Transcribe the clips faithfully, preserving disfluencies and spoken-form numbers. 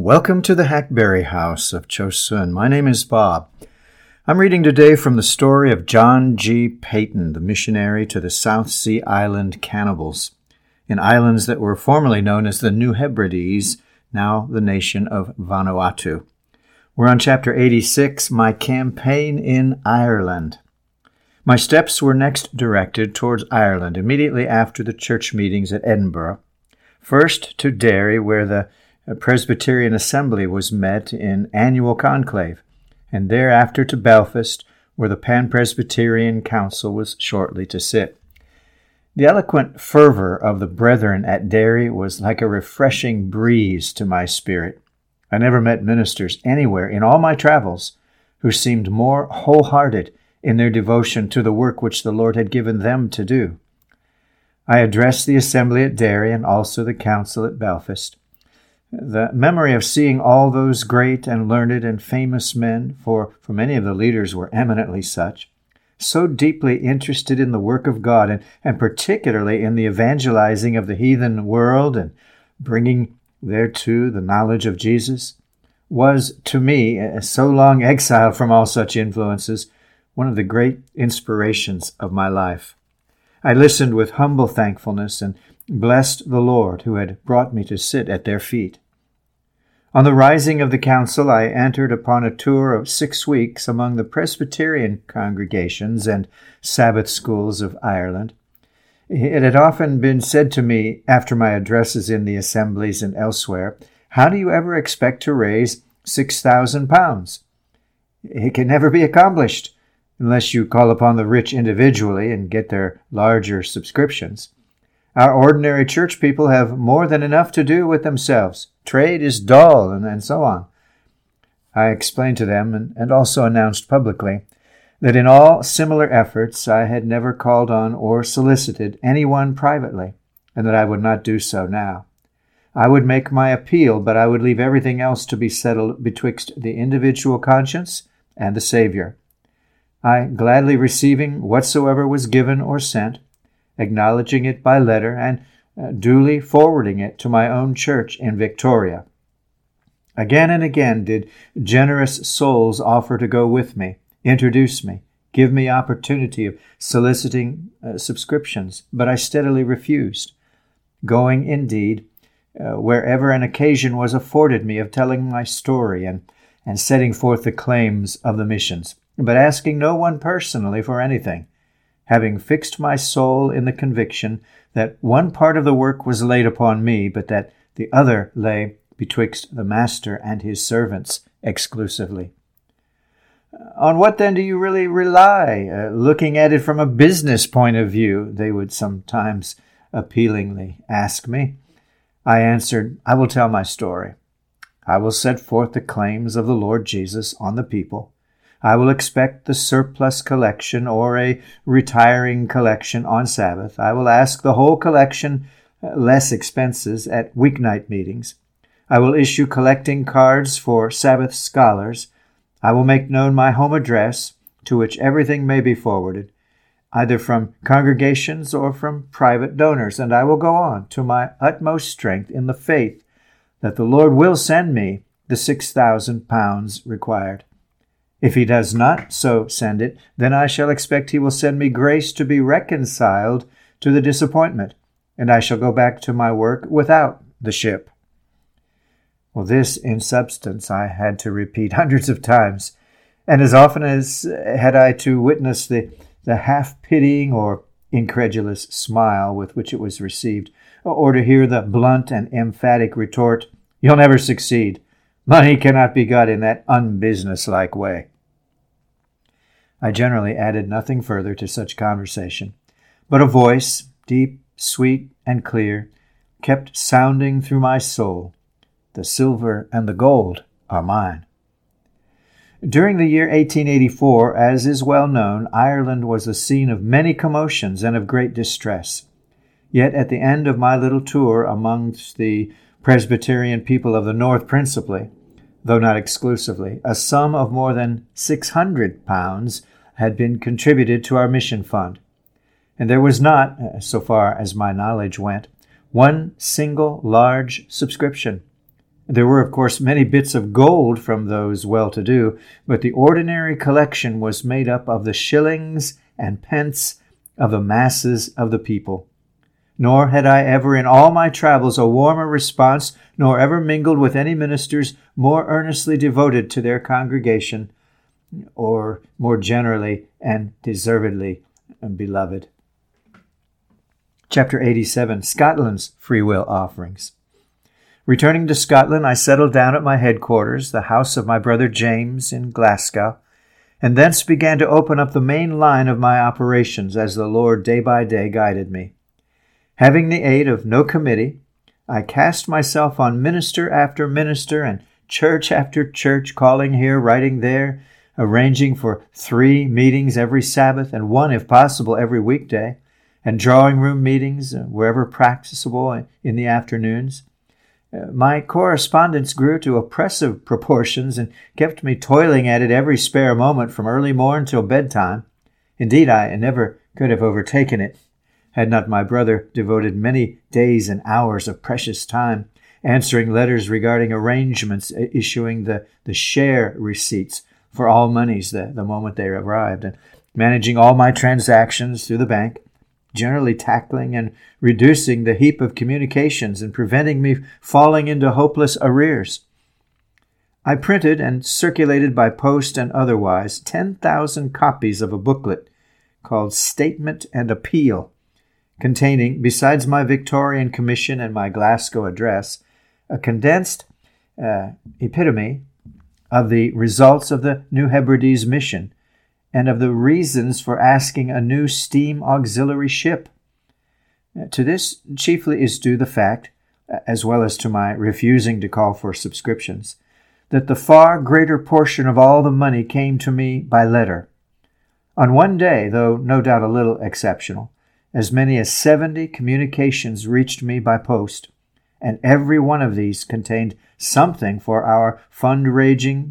Welcome to the Hackberry House of Chosun. My name is Bob. I'm reading today from the story of John G. Paton, the missionary to the South Sea Island cannibals, in islands that were formerly known as the New Hebrides, now the nation of Vanuatu. We're on chapter eighty-six, My Campaign in Ireland. My steps were next directed towards Ireland immediately after the church meetings at Edinburgh. First to Derry, where the Presbyterian Assembly was met in annual conclave, and thereafter to Belfast, where the Pan-Presbyterian Council was shortly to sit. The eloquent fervor of the brethren at Derry was like a refreshing breeze to my spirit. I never met ministers anywhere in all my travels who seemed more wholehearted in their devotion to the work which the Lord had given them to do. I addressed the assembly at Derry and also the council at Belfast. The memory of seeing all those great and learned and famous men, for, for many of the leaders were eminently such, so deeply interested in the work of God, and, and particularly in the evangelizing of the heathen world and bringing thereto the knowledge of Jesus, was to me, so long exiled from all such influences, one of the great inspirations of my life. I listened with humble thankfulness and blessed the Lord who had brought me to sit at their feet. On the rising of the council, I entered upon a tour of six weeks among the Presbyterian congregations and Sabbath schools of Ireland. It had often been said to me after my addresses in the assemblies and elsewhere, "How do you ever expect to raise six thousand pounds? It can never be accomplished unless you call upon the rich individually and get their larger subscriptions. Our ordinary church people have more than enough to do with themselves. Trade is dull," and, and so on. I explained to them, and, and also announced publicly, that in all similar efforts I had never called on or solicited anyone privately, and that I would not do so now. I would make my appeal, but I would leave everything else to be settled betwixt the individual conscience and the Savior. I gladly receiving whatsoever was given or sent, acknowledging it by letter, and uh, duly forwarding it to my own church in Victoria. Again and again did generous souls offer to go with me, introduce me, give me opportunity of soliciting uh, subscriptions, but I steadily refused, going, indeed, uh, wherever an occasion was afforded me of telling my story and, and setting forth the claims of the missions, but asking no one personally for anything, having fixed my soul in the conviction that one part of the work was laid upon me, but that the other lay betwixt the Master and his servants exclusively. "On what then do you really rely, uh, looking at it from a business point of view?" they would sometimes appealingly ask me. I answered, "I will tell my story. I will set forth the claims of the Lord Jesus on the people. I will expect the surplus collection or a retiring collection on Sabbath. I will ask the whole collection less expenses at weeknight meetings. I will issue collecting cards for Sabbath scholars. I will make known my home address, to which everything may be forwarded, either from congregations or from private donors, and I will go on to my utmost strength in the faith that the Lord will send me the six thousand pounds required. If he does not so send it, then I shall expect he will send me grace to be reconciled to the disappointment, and I shall go back to my work without the ship." Well, this, in substance, I had to repeat hundreds of times, and as often as had I to witness the, the half-pitying or incredulous smile with which it was received, or to hear the blunt and emphatic retort, "You'll never succeed. Money cannot be got in that unbusinesslike way." I generally added nothing further to such conversation, but a voice, deep, sweet, and clear, kept sounding through my soul, "The silver and the gold are mine." During the year eighteen eighty-four, as is well known, Ireland was the scene of many commotions and of great distress. Yet at the end of my little tour amongst the Presbyterian people of the North principally, though not exclusively, a sum of more than six hundred pounds had been contributed to our mission fund, and there was not, so far as my knowledge went, one single large subscription. There were, of course, many bits of gold from those well-to-do, but the ordinary collection was made up of the shillings and pence of the masses of the people. Nor had I ever in all my travels a warmer response, nor ever mingled with any ministers more earnestly devoted to their congregation, or more generally and deservedly beloved. Chapter eighty-seven, Scotland's Free Will Offerings. Returning to Scotland, I settled down at my headquarters, the house of my brother James in Glasgow, and thence began to open up the main line of my operations as the Lord day by day guided me. Having the aid of no committee, I cast myself on minister after minister and church after church, calling here, writing there, arranging for three meetings every Sabbath and one, if possible, every weekday, and drawing room meetings wherever practicable in the afternoons. My correspondence grew to oppressive proportions and kept me toiling at it every spare moment from early morn till bedtime. Indeed, I never could have overtaken it, had not my brother devoted many days and hours of precious time answering letters regarding arrangements, issuing the, the share receipts for all monies the, the moment they arrived, and managing all my transactions through the bank, generally tackling and reducing the heap of communications and preventing me falling into hopeless arrears. I printed and circulated by post and otherwise ten thousand copies of a booklet called Statement and Appeal, containing, besides my Victorian commission and my Glasgow address, a condensed uh, epitome of the results of the New Hebrides mission and of the reasons for asking a new steam auxiliary ship. To this chiefly is due the fact, as well as to my refusing to call for subscriptions, that the far greater portion of all the money came to me by letter. On one day, though no doubt a little exceptional, as many as seventy communications reached me by post, and every one of these contained something for our fundraising,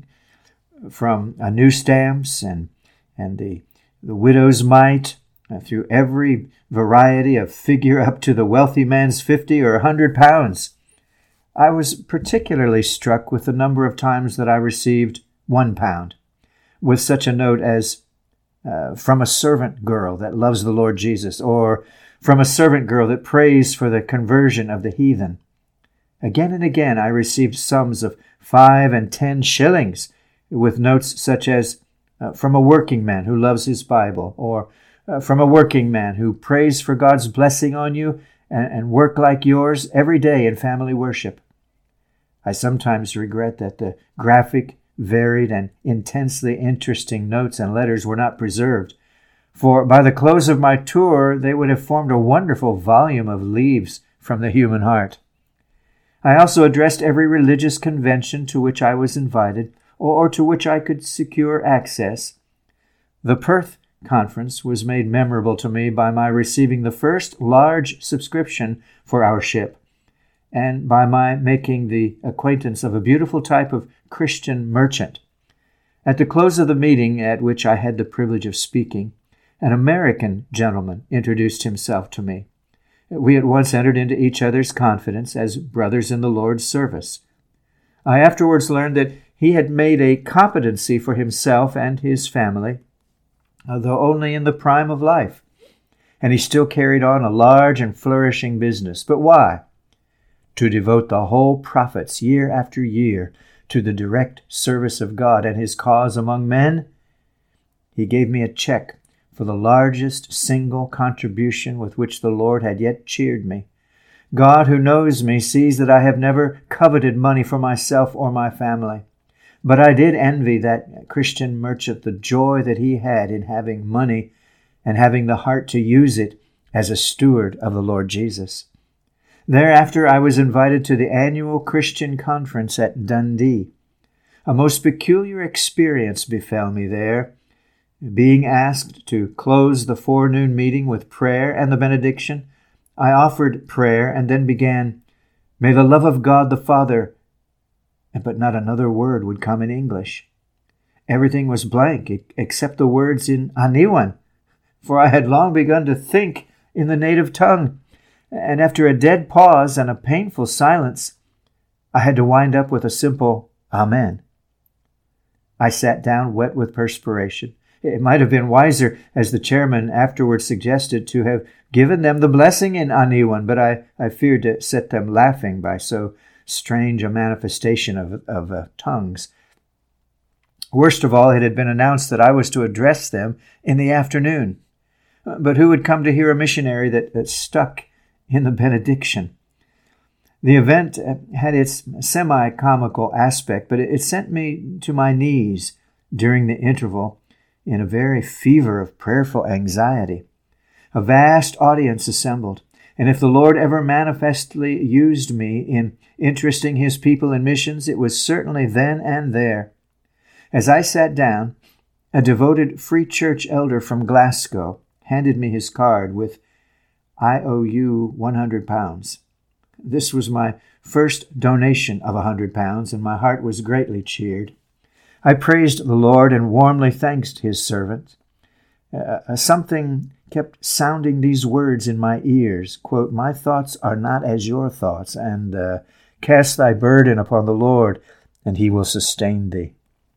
from a new stamps and and the, the widow's mite, uh, through every variety of figure up to the wealthy man's fifty or a hundred pounds. I was particularly struck with the number of times that I received one pound, with such a note as, uh, from a servant girl that loves the Lord Jesus, or from a servant girl that prays for the conversion of the heathen. Again and again I received sums of five and ten shillings, with notes such as, uh, from a working man who loves his Bible, or uh, from a working man who prays for God's blessing on you and, and work like yours every day in family worship. I sometimes regret that the graphic, varied, and intensely interesting notes and letters were not preserved, for by the close of my tour they would have formed a wonderful volume of leaves from the human heart. I also addressed every religious convention to which I was invited, or to which I could secure access. The Perth Conference was made memorable to me by my receiving the first large subscription for our ship, and by my making the acquaintance of a beautiful type of Christian merchant. At the close of the meeting at which I had the privilege of speaking, an American gentleman introduced himself to me. We at once entered into each other's confidence as brothers in the Lord's service. I afterwards learned that he had made a competency for himself and his family, though only in the prime of life, and he still carried on a large and flourishing business. But why? To devote the whole profits year after year to the direct service of God and his cause among men. He gave me a check for the largest single contribution with which the Lord had yet cheered me. God, who knows me, sees that I have never coveted money for myself or my family. But I did envy that Christian merchant the joy that he had in having money and having the heart to use it as a steward of the Lord Jesus. Thereafter I was invited to the annual Christian conference at Dundee. A most peculiar experience befell me there. Being asked to close the forenoon meeting with prayer and the benediction, I offered prayer and then began, "May the love of God the Father," but not another word would come in English. Everything was blank except the words in Aniwan, for I had long begun to think in the native tongue. And after a dead pause and a painful silence, I had to wind up with a simple Amen. I sat down wet with perspiration. It might have been wiser, as the chairman afterwards suggested, to have given them the blessing in Aniwan, but I, I feared to set them laughing by so strange a manifestation of, of uh, tongues. Worst of all, it had been announced that I was to address them in the afternoon. But who would come to hear a missionary that, that stuck in the benediction? The event had its semi-comical aspect, but it, it sent me to my knees during the interval in a very fever of prayerful anxiety. A vast audience assembled, and if the Lord ever manifestly used me in interesting his people in missions, it was certainly then and there. As I sat down, a devoted Free Church elder from Glasgow handed me his card with, "I owe you one hundred pounds. This was my first donation of a hundred pounds, and my heart was greatly cheered. I praised the Lord and warmly thanked his servant. Uh, something kept sounding these words in my ears, quote, "My thoughts are not as your thoughts," and uh, "Cast thy burden upon the Lord, and he will sustain thee."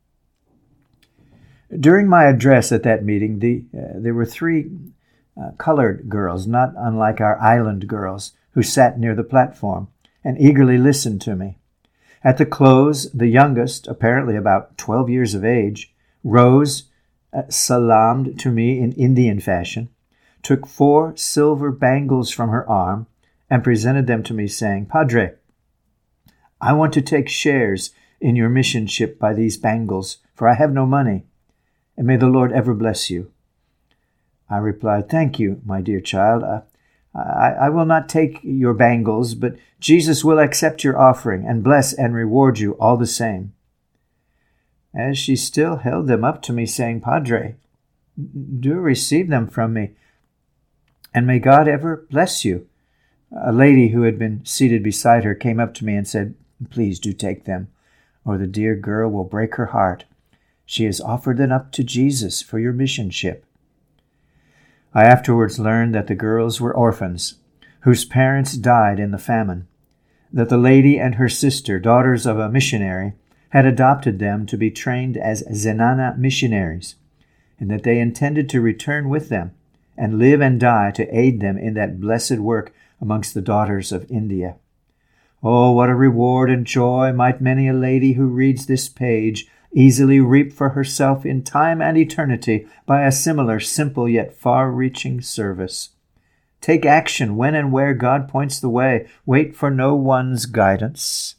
During my address at that meeting, the, uh, there were three uh, colored girls, not unlike our island girls, who sat near the platform and eagerly listened to me. At the close, the youngest, apparently about twelve years of age, rose, uh, salaamed to me in Indian fashion, took four silver bangles from her arm, and presented them to me, saying, "Padre, I want to take shares in your mission ship by these bangles, for I have no money, and may the Lord ever bless you." I replied, "Thank you, my dear child. I, I, I will not take your bangles, but Jesus will accept your offering and bless and reward you all the same." As she still held them up to me, saying, "Padre, do receive them from me, and may God ever bless you," a lady who had been seated beside her came up to me and said, "Please do take them, or the dear girl will break her heart. She has offered them up to Jesus for your mission ship." I afterwards learned that the girls were orphans, whose parents died in the famine, that the lady and her sister, daughters of a missionary, had adopted them to be trained as Zenana missionaries, and that they intended to return with them and live and die to aid them in that blessed work amongst the daughters of India. Oh, what a reward and joy might many a lady who reads this page easily reap for herself in time and eternity by a similar simple yet far-reaching service. Take action when and where God points the way. Wait for no one's guidance.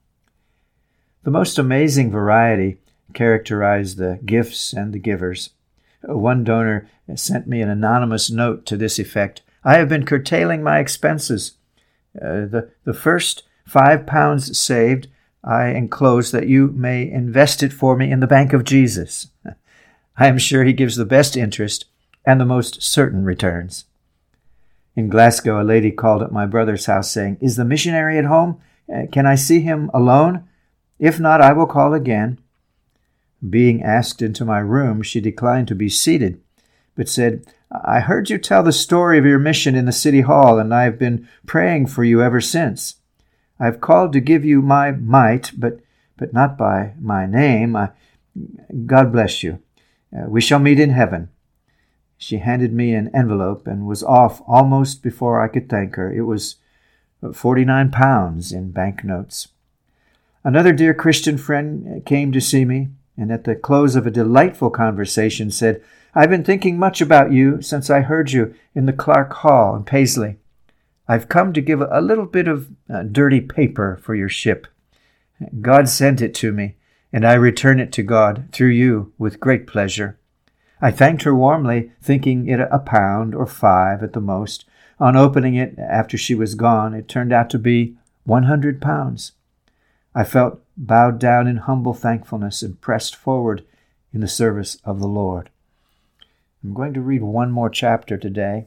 The most amazing variety characterized the gifts and the givers. One donor sent me an anonymous note to this effect: "I have been curtailing my expenses. Uh, the, the first five pounds saved I enclose that you may invest it for me in the Bank of Jesus. I am sure he gives the best interest and the most certain returns." In Glasgow, a lady called at my brother's house saying, "Is the missionary at home? Uh, can I see him alone? If not, I will call again." Being asked into my room, she declined to be seated, but said, "I heard you tell the story of your mission in the city hall, and I have been praying for you ever since. I have called to give you my mite, but but not by my name. I, God bless you. Uh, we shall meet in heaven." She handed me an envelope and was off almost before I could thank her. It was forty-nine pounds in banknotes. Another dear Christian friend came to see me, and at the close of a delightful conversation said, "I've been thinking much about you since I heard you in the Clark Hall in Paisley. I've come to give a little bit of uh, dirty paper for your ship. God sent it to me, and I return it to God through you with great pleasure." I thanked her warmly, thinking it a pound or five at the most. On opening it after she was gone, it turned out to be one hundred pounds. I felt bowed down in humble thankfulness and pressed forward in the service of the Lord. I'm going to read one more chapter today,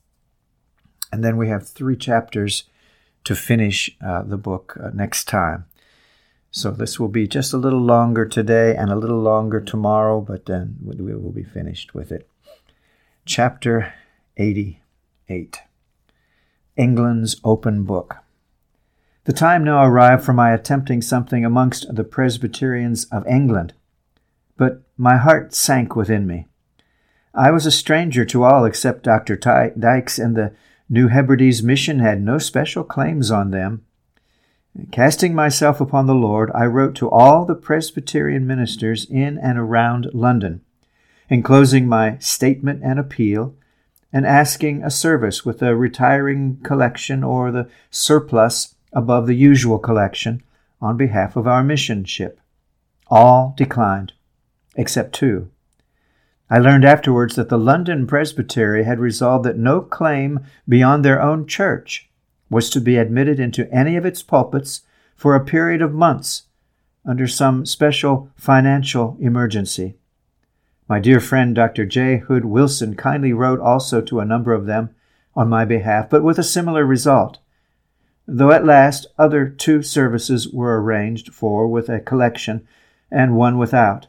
and then we have three chapters to finish uh, the book uh, next time. So this will be just a little longer today and a little longer tomorrow, but then we will be finished with it. Chapter eighty-eight. England's Open Book. The time now arrived for my attempting something amongst the Presbyterians of England, but my heart sank within me. I was a stranger to all except Doctor Dykes, and the New Hebrides mission had no special claims on them. Casting myself upon the Lord, I wrote to all the Presbyterian ministers in and around London, enclosing my statement and appeal, and asking a service with a retiring collection or the surplus above the usual collection on behalf of our mission ship. All declined, except two. I learned afterwards that the London Presbytery had resolved that no claim beyond their own church was to be admitted into any of its pulpits for a period of months under some special financial emergency. My dear friend Doctor J. Hood Wilson kindly wrote also to a number of them on my behalf, but with a similar result, though at last other two services were arranged for with a collection and one without.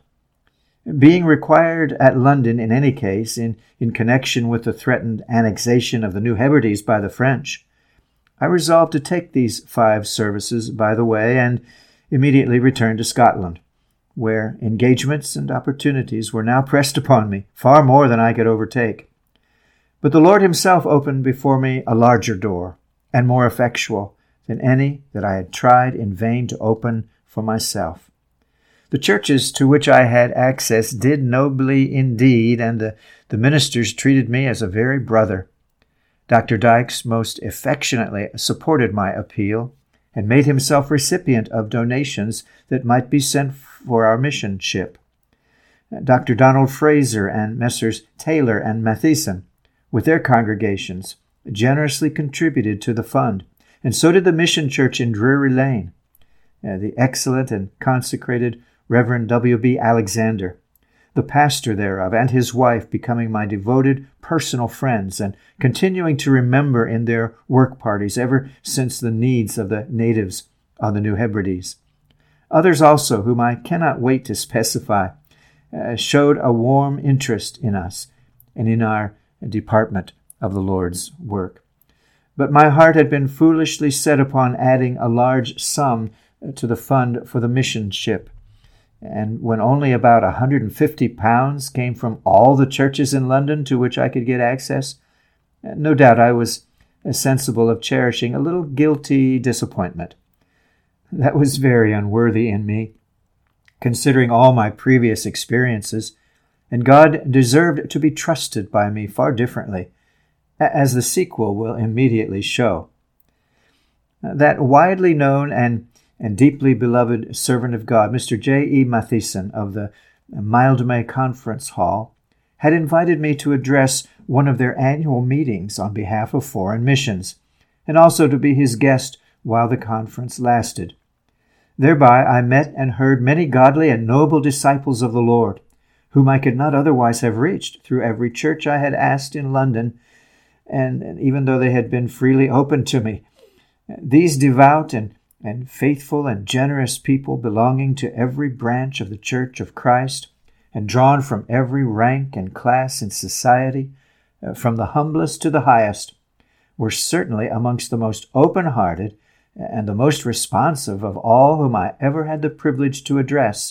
Being required at London in any case, in, in connection with the threatened annexation of the New Hebrides by the French, I resolved to take these five services by the way and immediately return to Scotland, where engagements and opportunities were now pressed upon me, far more than I could overtake. But the Lord himself opened before me a larger door, and more effectual than any that I had tried in vain to open for myself. The churches to which I had access did nobly indeed, and the, the ministers treated me as a very brother. Doctor Dykes most affectionately supported my appeal, and made himself recipient of donations that might be sent for our mission ship. Doctor Donald Fraser and Messrs. Taylor and Matheson, with their congregations, generously contributed to the fund, and so did the mission church in Drury Lane, uh, the excellent and consecrated Reverend W B Alexander, the pastor thereof, and his wife becoming my devoted personal friends and continuing to remember in their work parties ever since the needs of the natives on the New Hebrides. Others also, whom I cannot wait to specify, uh, showed a warm interest in us and in our department of the Lord's work. But my heart had been foolishly set upon adding a large sum to the fund for the mission ship, and when only about one hundred fifty pounds came from all the churches in London to which I could get access, no doubt I was sensible of cherishing a little guilty disappointment. That was very unworthy in me, considering all my previous experiences, and God deserved to be trusted by me far differently, as the sequel will immediately show. That widely known and and deeply beloved servant of God, Mister J E Matheson of the Mildmay Conference Hall, had invited me to address one of their annual meetings on behalf of foreign missions, and also to be his guest while the conference lasted. Thereby I met and heard many godly and noble disciples of the Lord, whom I could not otherwise have reached through every church I had asked in London, and even though they had been freely opened to me. These devout and and faithful and generous people belonging to every branch of the Church of Christ, and drawn from every rank and class in society, uh, from the humblest to the highest, were certainly amongst the most open-hearted and the most responsive of all whom I ever had the privilege to address.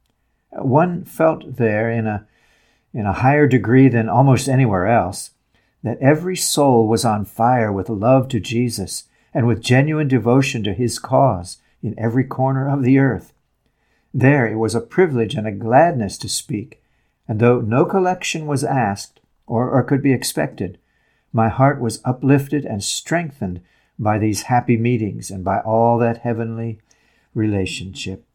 One felt there, in a, in a higher degree than almost anywhere else, that every soul was on fire with love to Jesus, and with genuine devotion to his cause in every corner of the earth. There it was a privilege and a gladness to speak, and though no collection was asked or, or could be expected, my heart was uplifted and strengthened by these happy meetings and by all that heavenly relationship.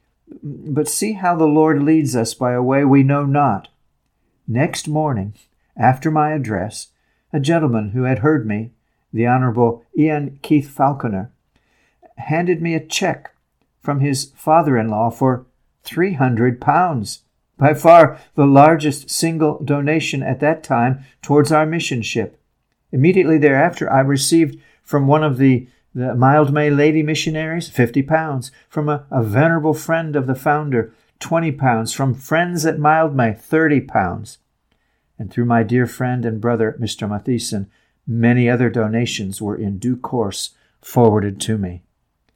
But see how the Lord leads us by a way we know not. Next morning, after my address, a gentleman who had heard me, the Honorable Ian Keith Falconer, handed me a check from his father-in-law for three hundred pounds, by far the largest single donation at that time towards our mission ship. Immediately thereafter, I received from one of the, the Mildmay lady missionaries fifty pounds, from a, a venerable friend of the founder twenty pounds, from friends at Mildmay thirty pounds, and through my dear friend and brother, Mister Matheson, many other donations were in due course forwarded to me.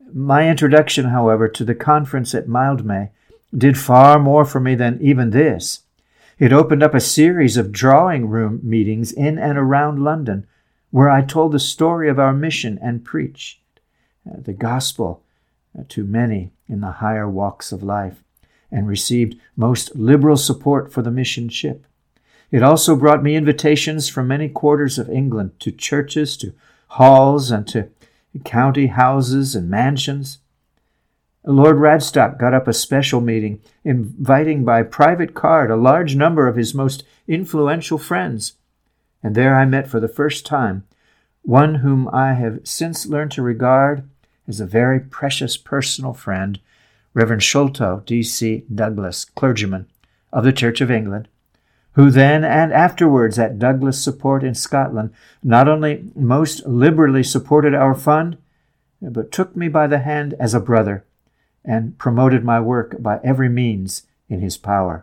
My introduction, however, to the conference at Mildmay did far more for me than even this. It opened up a series of drawing room meetings in and around London, where I told the story of our mission and preached the gospel to many in the higher walks of life, and received most liberal support for the mission ship. It also brought me invitations from many quarters of England to churches, to halls, and to county houses and mansions. Lord Radstock got up a special meeting, inviting by private card a large number of his most influential friends, and there I met for the first time one whom I have since learned to regard as a very precious personal friend, Reverend Sholto D C Douglas, clergyman of the Church of England, who then and afterwards at Douglas Support in Scotland not only most liberally supported our fund, but took me by the hand as a brother and promoted my work by every means in his power.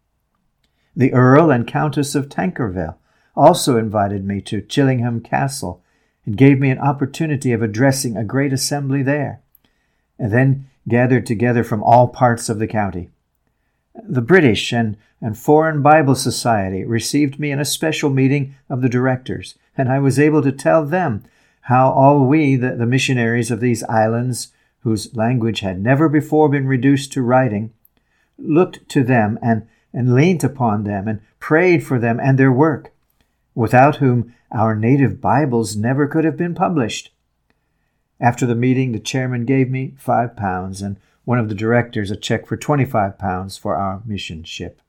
The Earl and Countess of Tankerville also invited me to Chillingham Castle and gave me an opportunity of addressing a great assembly there, and then gathered together from all parts of the county. The British and, and Foreign Bible Society received me in a special meeting of the directors, and I was able to tell them how all we, the, the missionaries of these islands, whose language had never before been reduced to writing, looked to them and, and leaned upon them and prayed for them and their work, without whom our native Bibles never could have been published. After the meeting, the chairman gave me five pounds and one of the directors a check for twenty-five pounds for our mission ship.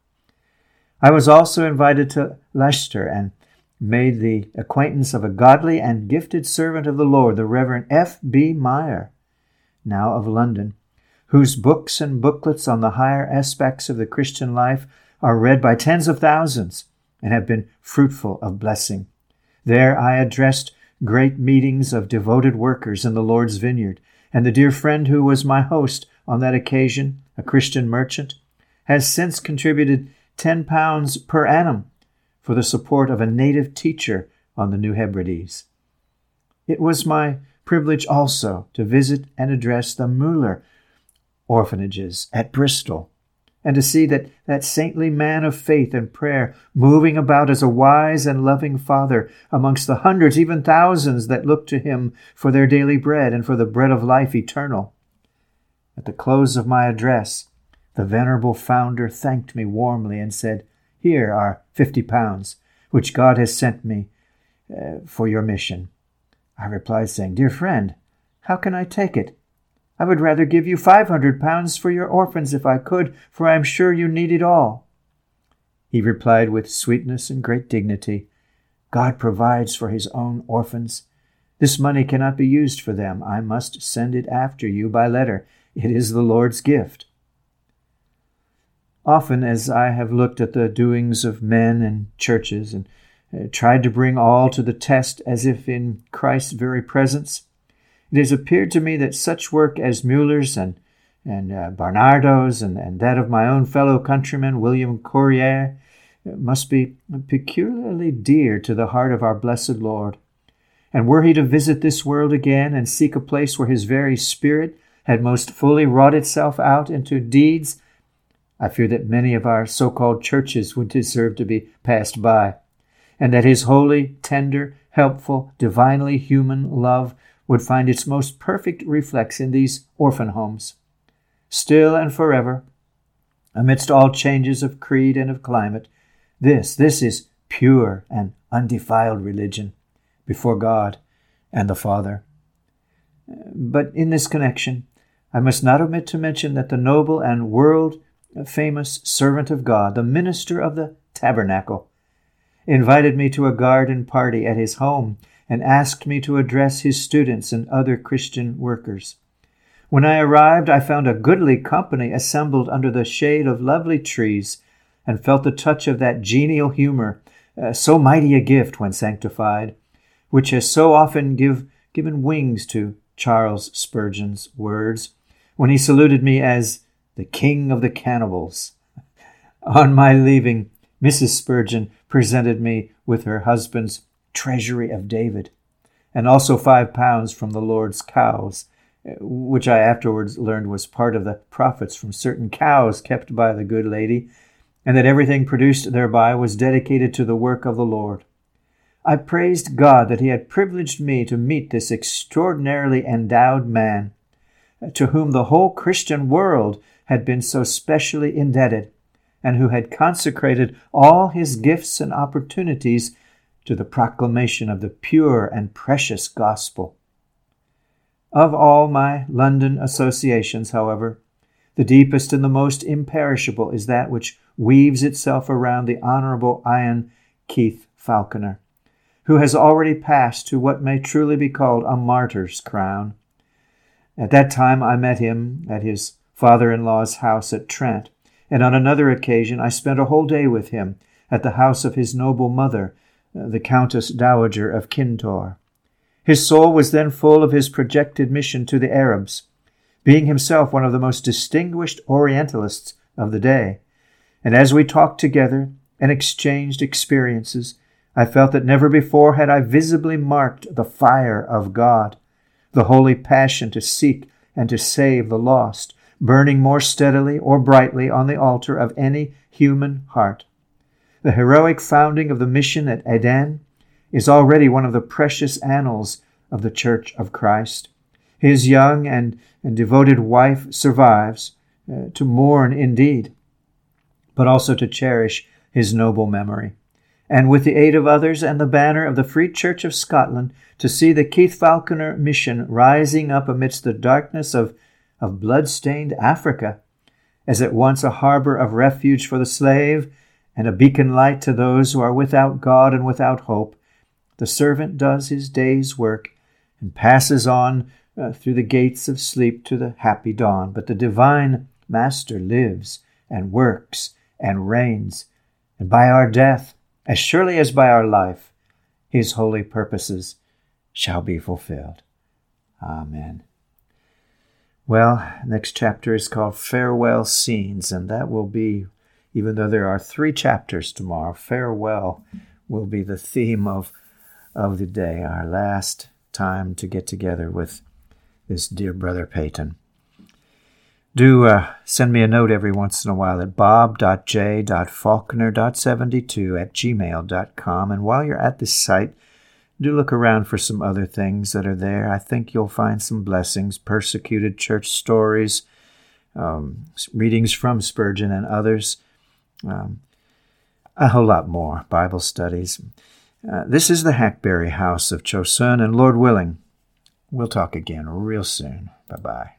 I was also invited to Leicester and made the acquaintance of a godly and gifted servant of the Lord, the Reverend F B Meyer, now of London, whose books and booklets on the higher aspects of the Christian life are read by tens of thousands and have been fruitful of blessing. There I addressed great meetings of devoted workers in the Lord's vineyard, and the dear friend who was my host on that occasion, a Christian merchant, has since contributed ten pounds per annum for the support of a native teacher on the New Hebrides. It was my privilege also to visit and address the Muller orphanages at Bristol, and to see that, that saintly man of faith and prayer moving about as a wise and loving father amongst the hundreds, even thousands, that look to him for their daily bread and for the bread of life eternal. At the close of my address, the venerable founder thanked me warmly and said, "Here are fifty pounds, which God has sent me uh, for your mission." I replied, saying, "Dear friend, how can I take it? I would rather give you five hundred pounds for your orphans if I could, for I am sure you need it all." He replied with sweetness and great dignity, "God provides for his own orphans. This money cannot be used for them. I must send it after you by letter. It is the Lord's gift." Often as I have looked at the doings of men and churches and uh, tried to bring all to the test as if in Christ's very presence, it has appeared to me that such work as Muller's and, and uh, Barnardo's and, and that of my own fellow countryman, William Courier, must be peculiarly dear to the heart of our blessed Lord. And were he to visit this world again and seek a place where his very spirit had most fully wrought itself out into deeds, I fear that many of our so-called churches would deserve to be passed by, and that his holy, tender, helpful, divinely human love would find its most perfect reflex in these orphan homes. Still and forever, amidst all changes of creed and of climate, this, this is pure and undefiled religion before God and the Father. But in this connection, I must not omit to mention that the noble and world-famous servant of God, the minister of the tabernacle, invited me to a garden party at his home and asked me to address his students and other Christian workers. When I arrived, I found a goodly company assembled under the shade of lovely trees, and felt the touch of that genial humor, uh, so mighty a gift when sanctified, which has so often give, given wings to Charles Spurgeon's words, when he saluted me as the King of the Cannibals. On my leaving, Missus Spurgeon presented me with her husband's Treasury of David, and also five pounds from the Lord's cows, which I afterwards learned was part of the profits from certain cows kept by the good lady, and that everything produced thereby was dedicated to the work of the Lord. I praised God that he had privileged me to meet this extraordinarily endowed man, to whom the whole Christian world had been so specially indebted, and who had consecrated all his gifts and opportunities to the proclamation of the pure and precious gospel. Of all my London associations, however, the deepest and the most imperishable is that which weaves itself around the Honorable Ian Keith Falconer, who has already passed to what may truly be called a martyr's crown. At that time I met him at his father-in-law's house at Trent, and on another occasion I spent a whole day with him at the house of his noble mother, the Countess Dowager of Kintore. His soul was then full of his projected mission to the Arabs, being himself one of the most distinguished Orientalists of the day. And as we talked together and exchanged experiences, I felt that never before had I visibly marked the fire of God, the holy passion to seek and to save the lost, burning more steadily or brightly on the altar of any human heart. The heroic founding of the mission at Aden is already one of the precious annals of the Church of Christ. His young and, and devoted wife survives, uh, to mourn indeed, but also to cherish his noble memory. And with the aid of others and the banner of the Free Church of Scotland, to see the Keith Falconer mission rising up amidst the darkness of, of blood-stained Africa, as at once a harbor of refuge for the slave and a beacon light to those who are without God and without hope, the servant does his day's work and passes on uh, through the gates of sleep to the happy dawn. But the divine Master lives and works and reigns, and by our death, as surely as by our life, his holy purposes shall be fulfilled. Amen. Well, next chapter is called Farewell Scenes, and that will be, even though there are three chapters tomorrow, farewell will be the theme of, of the day, our last time to get together with this dear brother Peyton. Do uh, send me a note every once in a while at bob dot j dot falconer dot seventy-two at gmail dot com. And while you're at this site, do look around for some other things that are there. I think you'll find some blessings, persecuted church stories, um, readings from Spurgeon and others, um, a whole lot more, Bible studies. Uh, this is the Hackberry House of Chosun, and Lord willing, we'll talk again real soon. Bye-bye.